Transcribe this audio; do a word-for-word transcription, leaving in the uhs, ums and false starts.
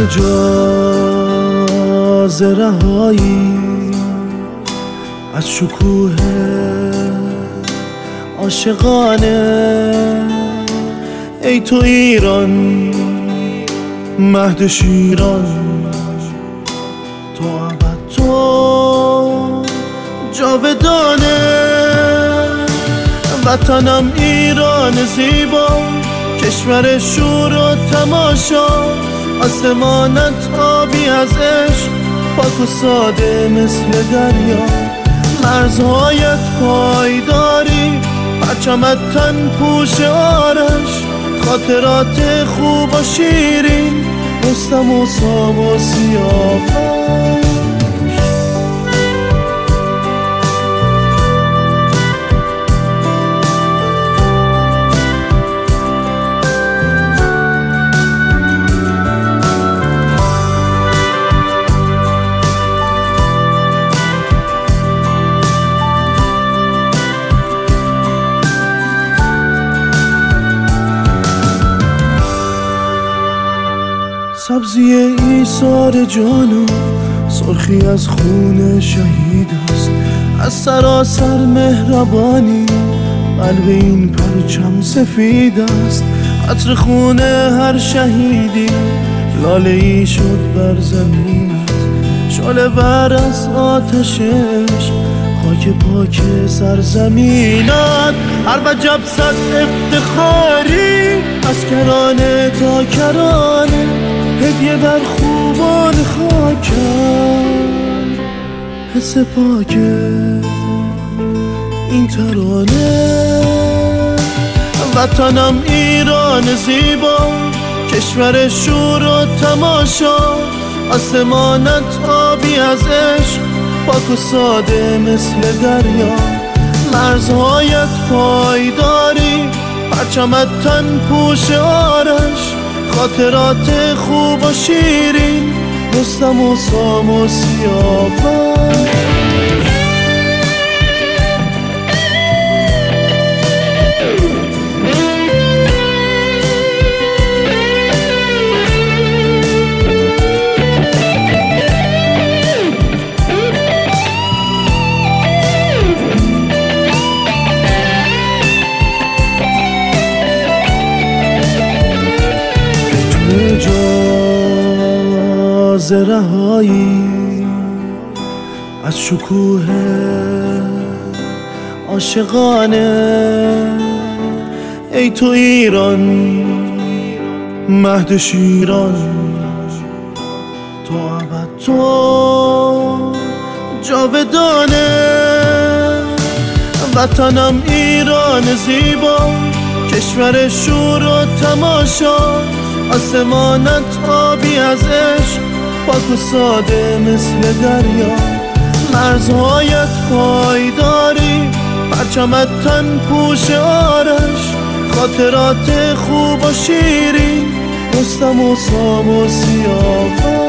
اجازه رهایی از شکوه عاشقانه، ای تو ایران مهد شیران، تو ابد تو جاودانه. وطنم ایران زیبا، کشور شور و تماشا، آسمانت آبی از عشق، پاک و ساده مثل دریا. مرزهایت پایداری، پرچمت تن پوش آرش، خاطرات خوب و شیرین، رستم و سام و سیاوش. سبزی ایثار جان و سرخی از خون شهید است، از سراسر مهربانی قلب این پرچم سفید است. عطر خون هر شهیدی لاله ای شد بر زمینت، شعله ور از آتشش خاک پاک سرزمینت. هر وجب صد افتخاری از کرانه تا کرانه، هدیه بر خوبان خاکم، حس پاک این ترانه. وطنم ایران زیبا، کشور شور و تماشا، آسمانت آبی از عشق، پاک و ساده مثل دریا. مرزهایت پایداری، پرچمت تن پوش آرش، خاطرات خوب و شیرین، رستم و سام و سیاوش. اجازه رهایی از شکوه عاشقانه، ای تو ایران مهد شیران، تو ابد تو جاودانه. وطنم ایران زیبا، کشور شور و تماشا، آسمانت آبی از عشق، پاک و ساده مثل دریا. مرزهایت پایداری، پرچمت تن پوش آرش، خاطرات خوب و شیرین، رستم و سام و سیاوش.